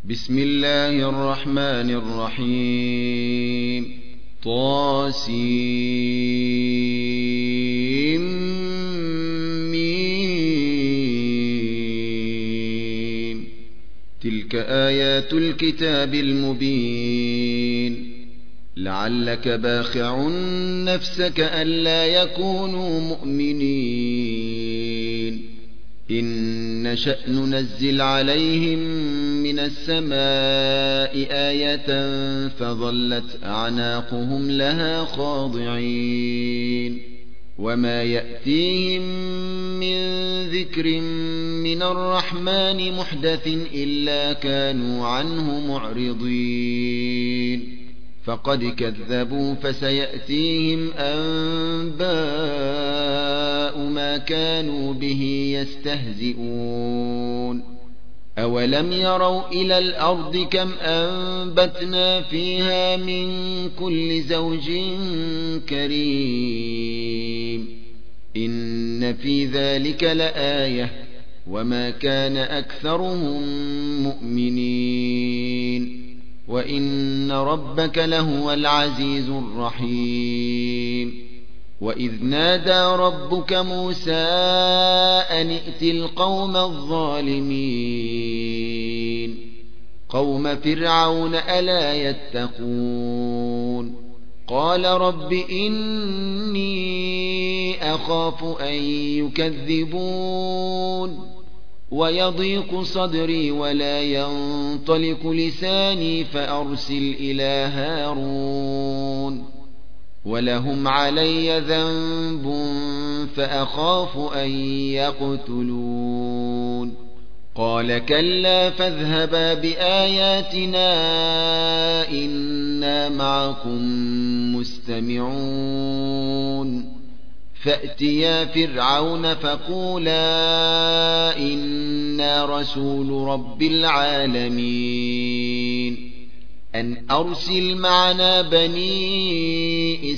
بسم الله الرحمن الرحيم طاسيم. تلك آيات الكتاب المبين. لعلك باخع نفسك ألا يكونوا مؤمنين. إن نشأ ننزل عليهم من السماء آية فظلت أعناقهم لها خاضعين. وما يأتيهم من ذكر من الرحمن محدث إلا كانوا عنه معرضين. فقد كذبوا فسيأتيهم أنباء ما كانوا به يستهزئون. أولم يروا إلى الأرض كم أنبتنا فيها من كل زوج كريم. إن في ذلك لآية وما كان أكثرهم مؤمنين. وإن ربك لهو العزيز الرحيم. وإذ نادى ربك موسى أن ائت القوم الظالمين قوم فرعون ألا يتقون. قال رب إني أخاف أن يكذبون ويضيق صدري ولا ينطلق لساني فأرسل إلى هارون ولهم علي ذنب فأخاف أن يقتلون. قال كلا فاذهبا بآياتنا إنا معكم مستمعون. فأتيا فرعون فقولا إنا رسول رب العالمين أن أرسل معنا بني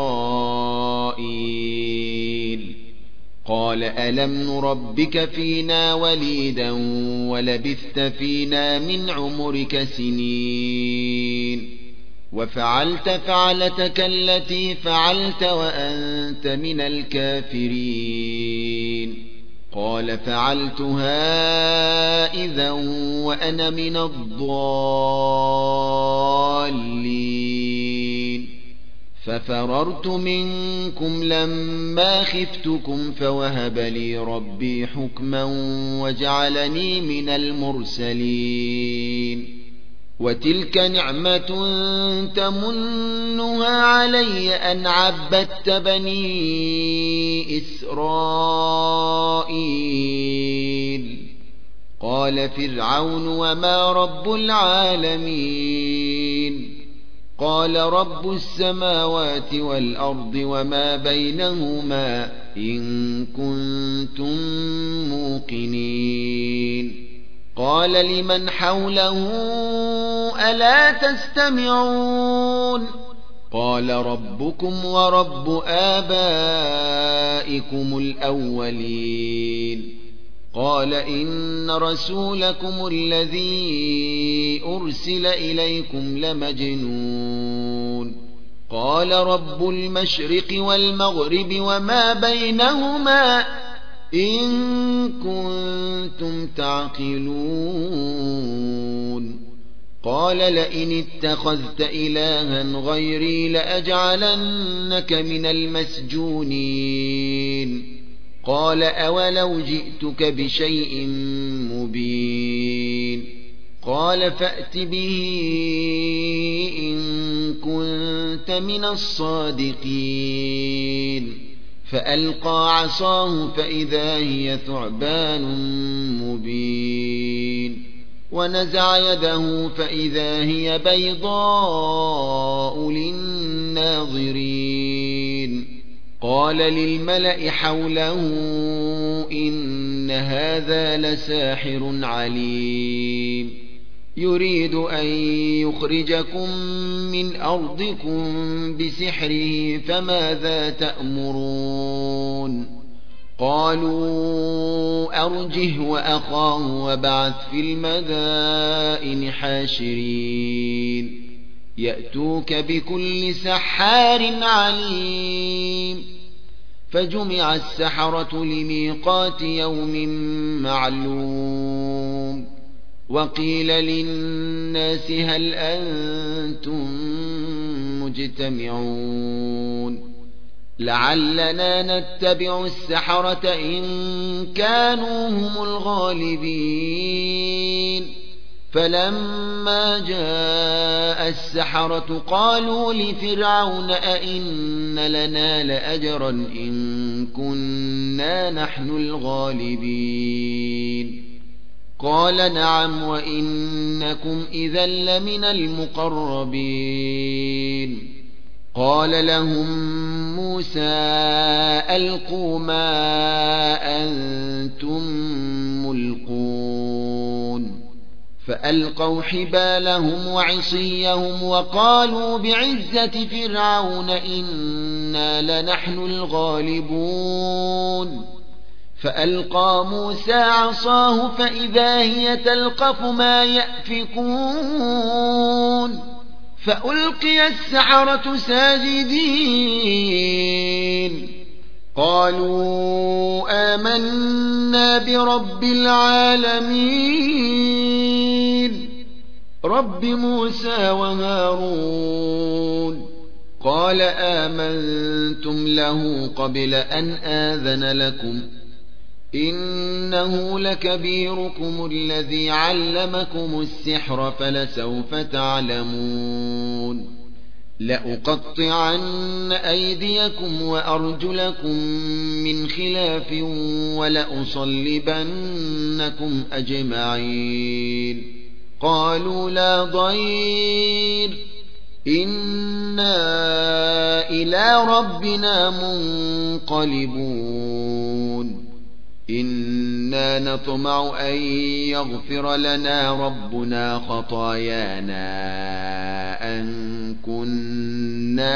إسرائيل. قال ألم نربك فينا وليدا ولبثت فينا من عمرك سنين وفعلت فعلتك التي فعلت وأنت من الكافرين. قال فعلتها إذا وأنا من الضالين. ففررت منكم لما خفتكم فوهب لي ربي حكما وجعلني من المرسلين. وتلك نعمة تمنها علي أن عبدت بني إسرائيل. قال فرعون وما رب العالمين. قال رب السماوات والأرض وما بينهما إن كنتم موقنين. قال لمن حوله ألا تستمعون. قال ربكم ورب آبائكم الأولين. قال إن رسولكم الذي أرسل إليكم لمجنون. قال رب المشرق والمغرب وما بينهما إن كنتم تعقلون. قال لئن اتخذت إلها غيري لأجعلنك من المسجونين. قال أولو جئتك بشيء مبين. قال فأت به إن كنت من الصادقين. فألقى عصاه فإذا هي ثعبان مبين. ونزع يده فإذا هي بيضاء للناظرين. قال للملأ حوله إن هذا لساحر عليم يريد أن يخرجكم من أرضكم بسحره فماذا تأمرون. قالوا أرجه وأخاه وابعث في المدائن حاشرين يأتوك بكل سحار عليم فجمع السحرة لميقات يوم معلوم وقيل للناس هل أنتم مجتمعون لعلنا نتبع السحرة إن كانوا هم الغالبين فلما جاء السحرة قالوا لفرعون أئن لنا لأجرا إن كنا نحن الغالبين قال نعم وإنكم إذا لمن المقربين قال لهم موسى ألقوا ما أنتم ملقون فألقوا حبالهم وعصيهم وقالوا بعزة فرعون إنا لنحن الغالبون فألقى موسى عصاه فإذا هي تلقف ما يأفكون فألقي السحرة ساجدين قالوا آمنا برب العالمين رب موسى وهارون قال آمنتم له قبل أن آذن لكم إنه لكبيركم الذي علمكم السحر فلسوف تعلمون لأقطعن أيديكم وأرجلكم من خلاف ولأصلبنكم أجمعين قالوا لا ضير إنا إلى ربنا منقلبون إنا نطمع أن يغفر لنا ربنا خطايانا أن كنا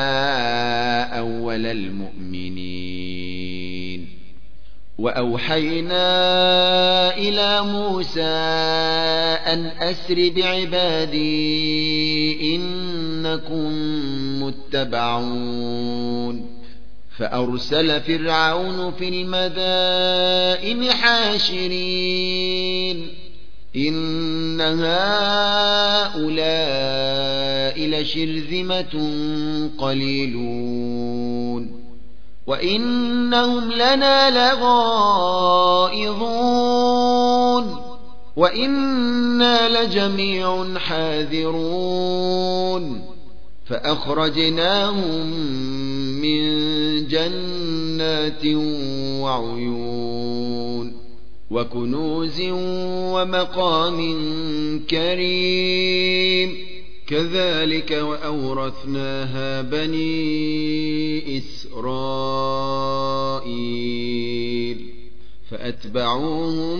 أول المؤمنين وأوحينا إلى موسى أن أسر بعبادي إنكم متبعون فأرسل فرعون في المدائن حاشرين إن هؤلاء لشرذمة قليلون وإنهم لنا لغائظون وإنا لجميع حاذرون فأخرجناهم من جنات وعيون وكنوز ومقام كريم كذلك وأورثناها بني إسرائيل فأتبعوهم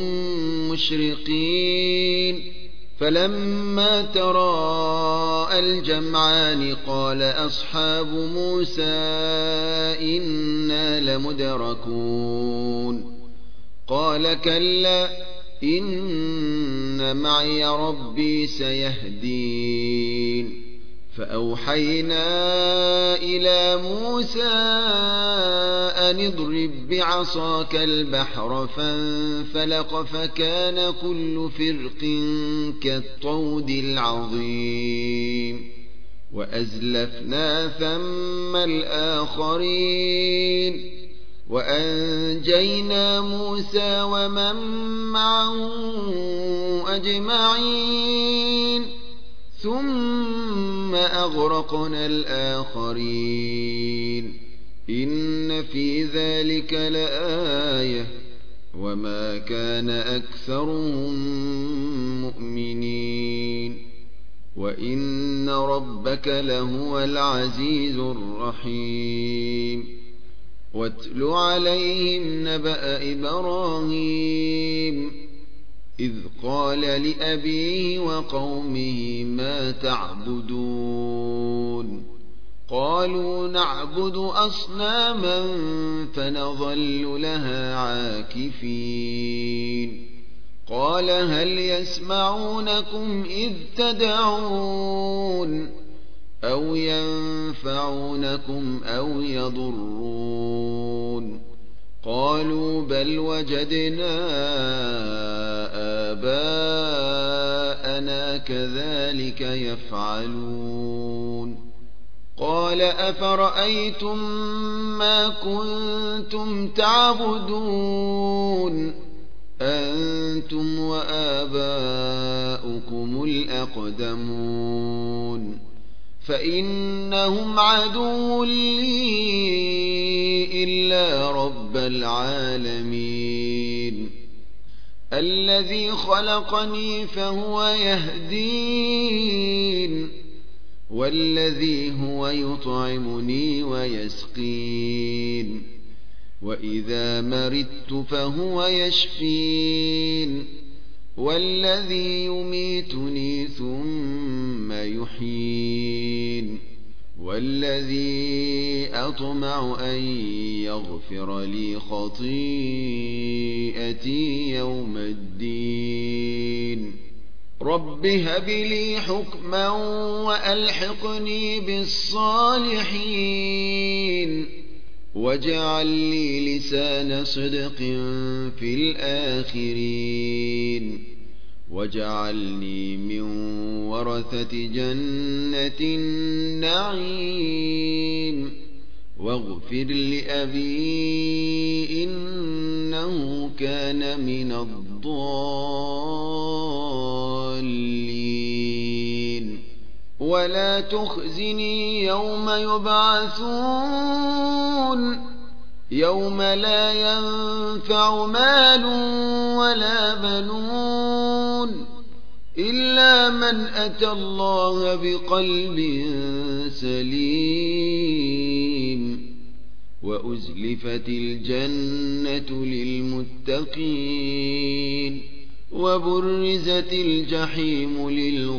مشرقين فلما تراءى الجمعان قال أصحاب موسى إنا لمدركون قال كلا إن معي ربي سيهدين فأوحينا إلى موسى أن اضرب بعصاك البحر فانفلق فكان كل فرق كالطود العظيم وأزلفنا ثم الآخرين وأنجينا موسى ومن معه أجمعين ثم أغرقنا الآخرين إن في ذلك لآية وما كان أكثرهم مؤمنين وإن ربك لهو العزيز الرحيم واتل عليهم نبأ إبراهيم إذ قال لأبيه وقومه ما تعبدون قالوا نعبد أصناما فنظل لها عاكفين قال هل يسمعونكم إذ تدعون أو ينفعونكم أو يضرون قالوا بل وجدنا آباءنا كذلك يفعلون قال أفرأيتم ما كنتم تعبدون أنتم وآباؤكم الأقدمون فإنهم عدو لي إلا رب العالمين الذي خلقني فهو يهدين والذي هو يطعمني ويسقين وإذا مرضت فهو يشفين والذي يميتني ثم يحيين والذي أطمع أن يغفر لي خطيئتي يوم الدين رب هب لي حكما وألحقني بالصالحين واجعل لي لسان صدق في الآخرين واجعلني من ورثة جنة النعيم واغفر لأبي إنه كان من الضالين ولا تخزني يوم يبعثون يوم لا ينفع مال ولا بنون إلا من أتى الله بقلب سليم وأزلفت الجنة للمتقين وبرزت الجحيم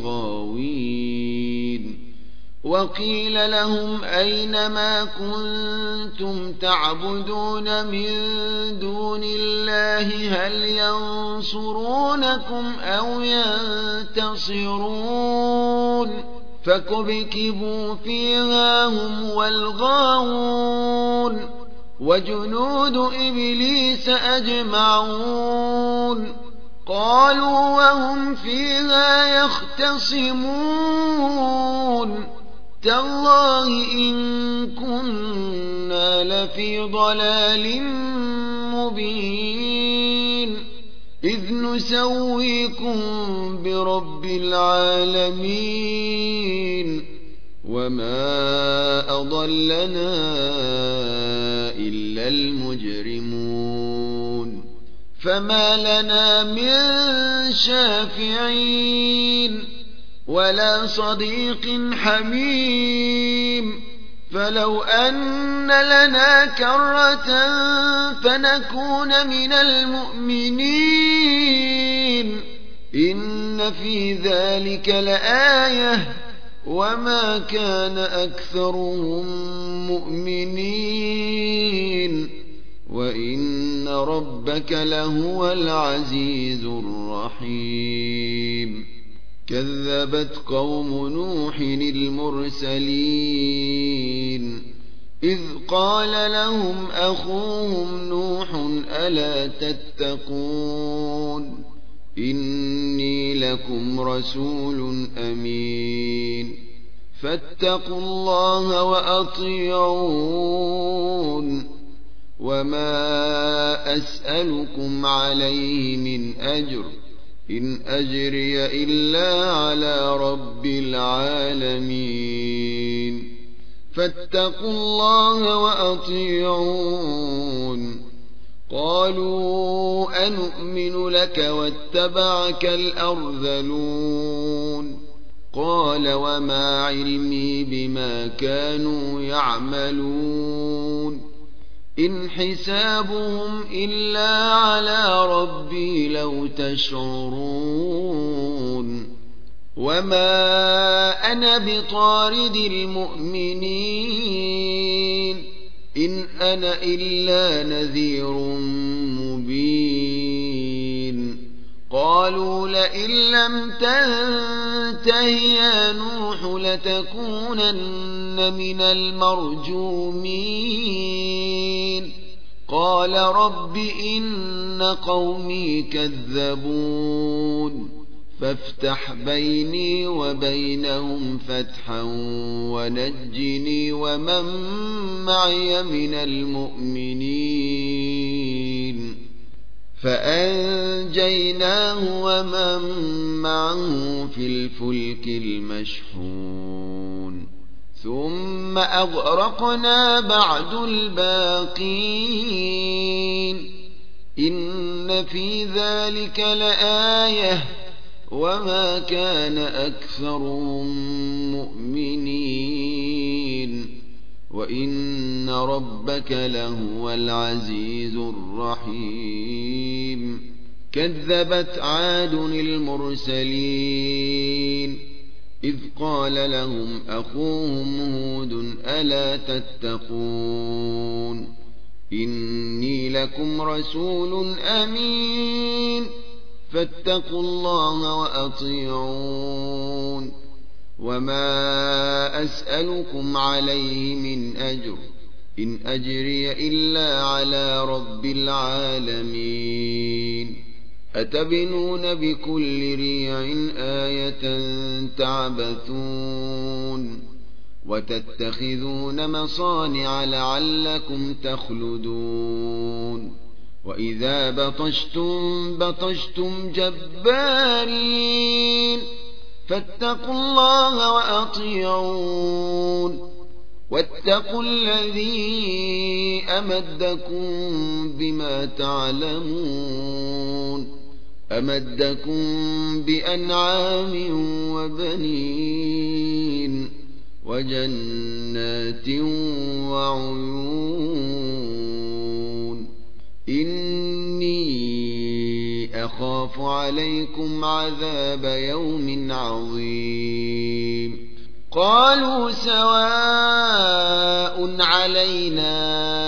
للغاوين وقيل لهم أين ما كنتم تعبدون من دون الله هل ينصرونكم أو ينتصرون فكبكبوا فيها هم والغاوون وجنود إبليس أجمعون قالوا وهم فيها يختصمون تالله إن كنا لفي ضلال مبين إذ نسويكم برب العالمين وما أضلنا إلا المجرمون فما لنا من شافعين ولا صديق حميم فلو أن لنا كرة فنكون من المؤمنين إن في ذلك لآية وما كان أكثرهم مؤمنين وإن ربك لهو العزيز الرحيم كذبت قوم نوح المرسلين إذ قال لهم أخوهم نوح ألا تتقون إني لكم رسول أمين فاتقوا الله وأطيعون وما أسألكم عليه من أجر إن أجري إلا على رب العالمين فاتقوا الله وأطيعون قالوا أنؤمن لك واتبعك الأرذلون قال وما علمي بما كانوا يعملون إن حسابهم إلا على ربي لو تشعرون وما أنا بطارد المؤمنين إن أنا إلا نذير مبين قالوا لئن لم تنته يا نوح لتكونن من المرجومين قال رب إن قومي كذبون فافتح بيني وبينهم فتحا ونجني ومن معي من المؤمنين فأنجيناه ومن معه في الفلك المشحون ثم أغرقنا بعد الباقين إن في ذلك لآية وما كان أكثرهم مؤمنين وإن ربك لهو العزيز الرحيم كذبت عاد المرسلين إذ قال لهم أخوهم هود ألا تتقون إني لكم رسول أمين فاتقوا الله وأطيعون وما أسألكم عليه من أجر إن أجري إلا على رب العالمين أتبنون بكل ريع آية تعبثون وتتخذون مصانع لعلكم تخلدون وإذا بطشتم جبارين فاتقوا الله وأطيعون واتقوا الذي أمدكم بما تعلمون أمدكم بأنعام وبنين وجنات وعيون إني أخاف عليكم عذاب يوم عظيم قالوا سواء علينا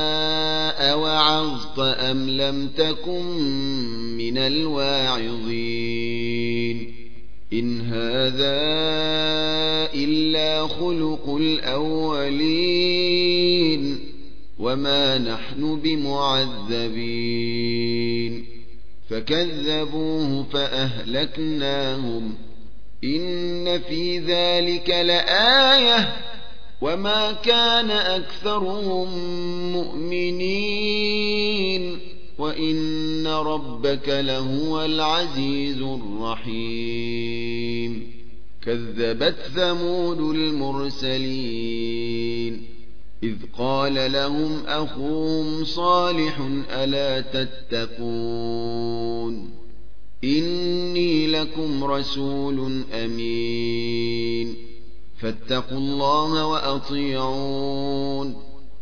أوعظت أم لم تكن من الواعظين إن هذا إلا خلق الأولين وما نحن بمعذبين فكذبوه فأهلكناهم إن في ذلك لآية وما كان أكثرهم مؤمنين وإن ربك لهو العزيز الرحيم كذبت ثمود المرسلين إذ قال لهم أخوهم صالح ألا تتقون إني لكم رسول أمين فاتقوا الله وأطيعون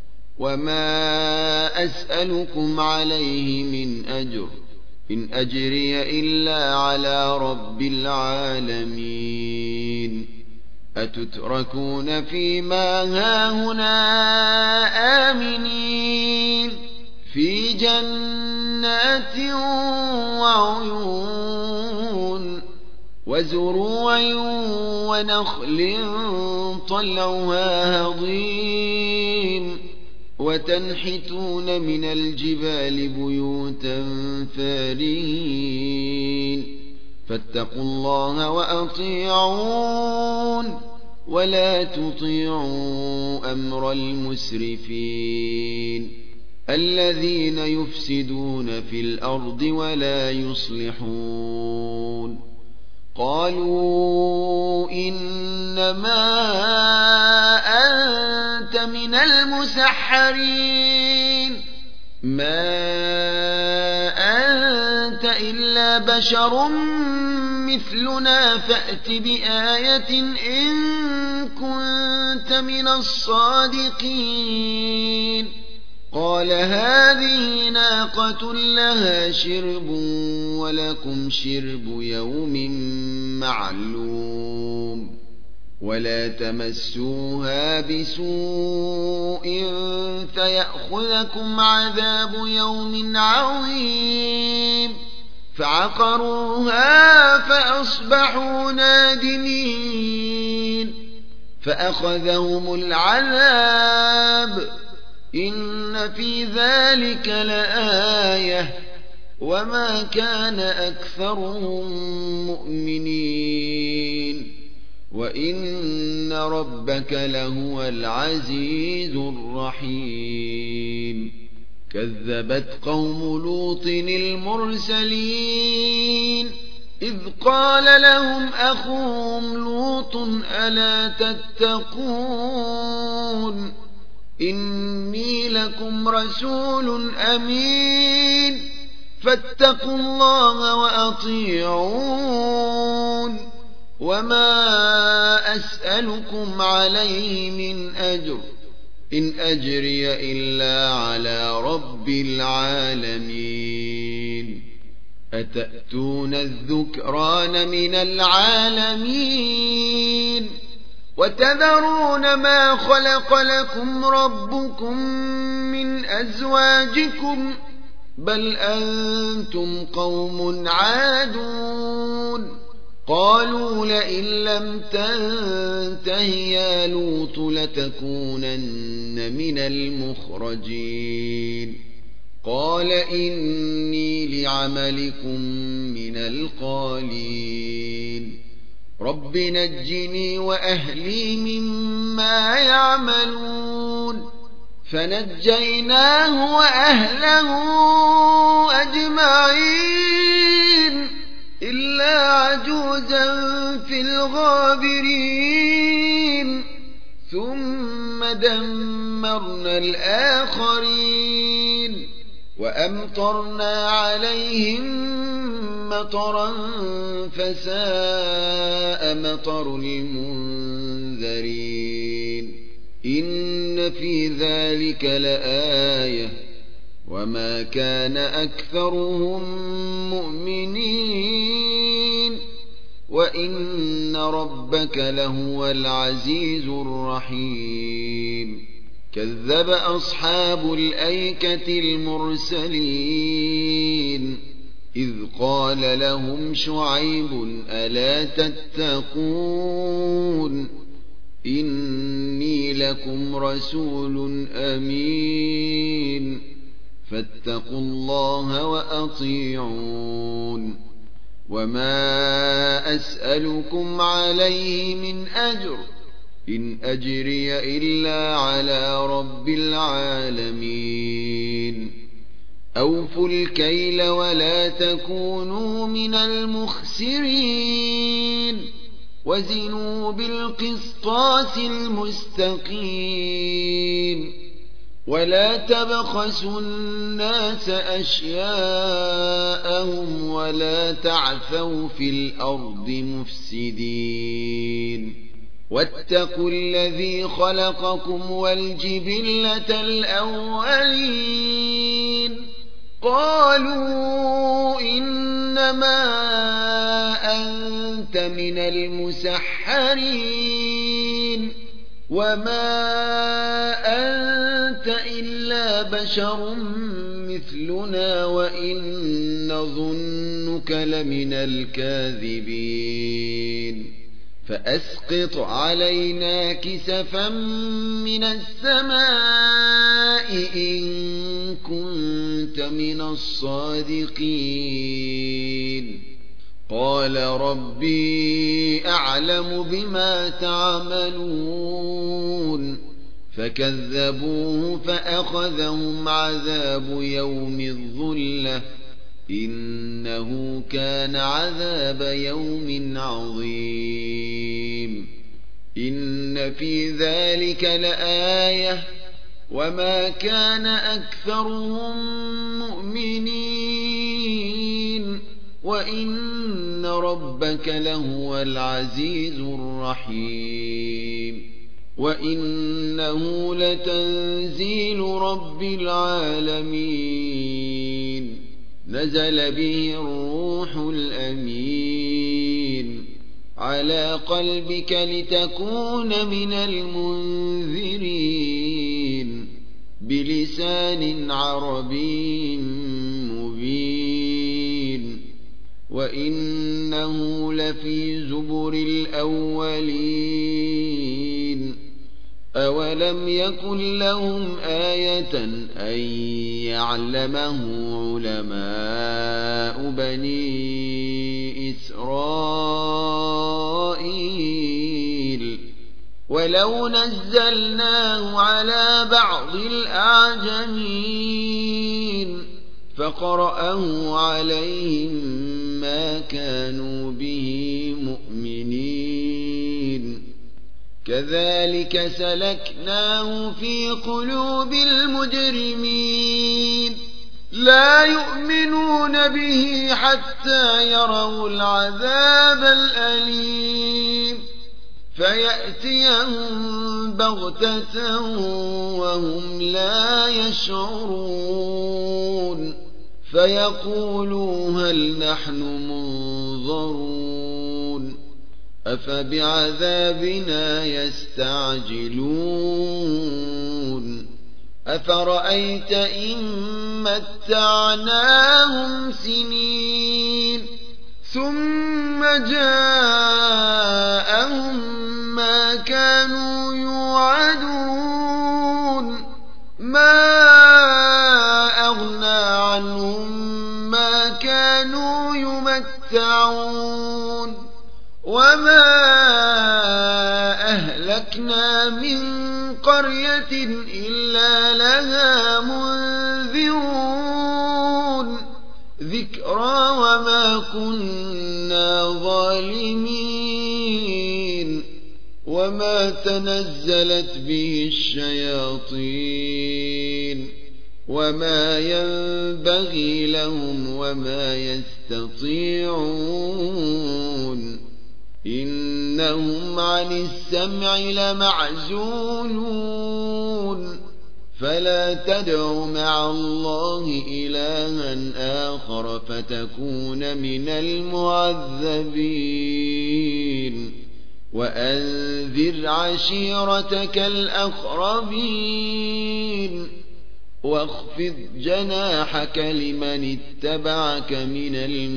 وما أسألكم عليه من أجر إن أجري إلا على رب العالمين أتتركون فيما هاهنا آمنين في جنات وعيون وزروع ونخل طلعها هضيم وتنحتون من الجبال بيوتا فارهين فاتقوا الله وأطيعون ولا تطيعوا أمر المسرفين الذين يفسدون في الأرض ولا يصلحون قالوا إنما أنت من المسحرين ما أنت إلا بشر مثلنا فأت بآية إن كنت من الصادقين قال هذه ناقة لها شرب ولكم شرب يوم معلوم ولا تمسوها بسوء فيأخذكم عذاب يوم عظيم فعقروها فأصبحوا نادمين فأخذهم العذاب إن في ذلك لآية وما كان أكثرهم مؤمنين وإن ربك لهو العزيز الرحيم كذبت قوم لوط المرسلين إذ قال لهم أخوهم لوط ألا تتقون إني لكم رسول أمين فاتقوا الله وأطيعون وما أسألكم عليه من أجر إن أجري إلا على رب العالمين أتأتون الذكران من العالمين وتذرون ما خلق لكم ربكم من أزواجكم بل أنتم قوم عادون قالوا لئن لم تنته يا لوط لتكونن من المخرجين قال إني لعملكم من القالين رب نجني وأهلي مما يعملون فنجيناه وأهله أجمعين إلا عجوزا في الغابرين ثم دمرنا الآخرين وأمطرنا عليهم مطرا فساء مطر المنذرين إن في ذلك لآية وما كان أكثرهم مؤمنين وإن ربك لهو العزيز الرحيم كذب أصحاب الأيكة المرسلين إذ قال لهم شعيب ألا تتقون إني لكم رسول أمين فاتقوا الله وأطيعون وما أسألكم عليه من أجر إن أجري إلا على رب العالمين أوفوا الكيل ولا تكونوا من المخسرين وزنوا بالقسطاس المستقيم ولا تبخسوا الناس أشياءهم ولا تعثوا في الأرض مفسدين واتقوا الذي خلقكم والجبلة الأولين قالوا إنما أنت من المسحرين وما أنت إلا بشر مثلنا وإن نظنك لمن الكاذبين فأسقط علينا كسفا من السماء إن كنت من الصادقين قال ربي أعلم بما تعملون فكذبوه فأخذهم عذاب يوم الظلة إنه كان عذاب يوم عظيم إن في ذلك لآية وما كان أكثرهم مؤمنين وإن ربك لهو العزيز الرحيم وإنه لتنزيل رب العالمين نزل به الروح الأمين على قلبك لتكون من المنذرين بلسان عربي مبين وإنه لفي زبر الأولين أولم يكن لهم آية أن يعلمه علماء بني إسرائيل ولو نزلناه على بعض الأعجمين فقرأه عليهم ما كانوا به مؤمنين كذلك سلكناه في قلوب المجرمين لا يؤمنون به حتى يروا العذاب الأليم فيأتيهم بغتة وهم لا يشعرون فيقولوا هل نحن منظرون أفبعذابنا يستعجلون أفرأيت إن متعناهم سنين ثم جاءهم ما كانوا يوعدون ما أغنى عنهم ما كانوا يمتعون وما أهلكنا من قرية إلا لها منذرون ذكرى وما كنا ظالمين وما تنزلت به الشياطين وما ينبغي لهم وما يستطيعون إنهم عن السمع لمعزولون فلا تدع مع الله إلها آخر فتكون من المعذبين وأنذر عشيرتك الأقربين واخفض جناحك لمن اتبعك من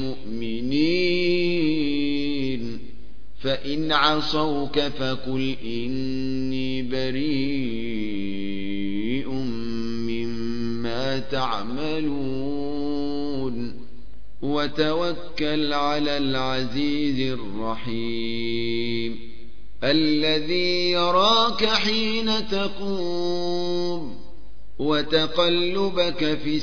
المؤمنين فإن عصوك فقل إني بريء مما تعملون وتوكل على العزيز الرحيم الذي يراك حين تقوم وتقلبك في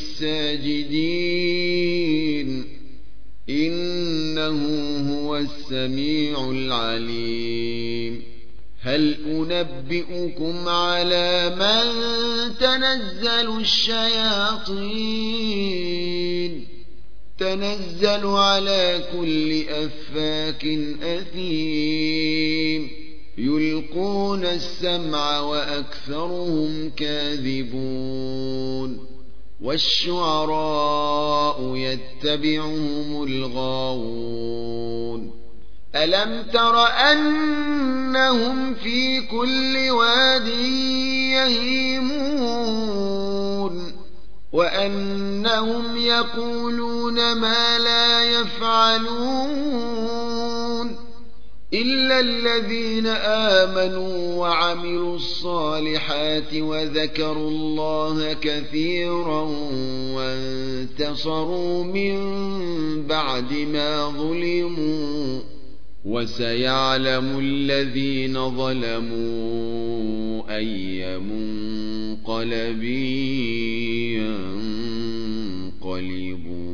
الساجدين إنه هو السميع العليم هل أنبئكم على من تنزل الشياطين تنزل على كل أفاك أثيم يلقون السمع وأكثرهم كاذبون والشعراء يتبعهم الغاوون ألم تر أنهم في كل واد يهيمون وأنهم يقولون ما لا يفعلون إلا الذين آمنوا وعملوا الصالحات وذكروا الله كثيرا وانتصروا من بعد ما ظلموا وسيعلم الذين ظلموا أي منقلب ينقلبون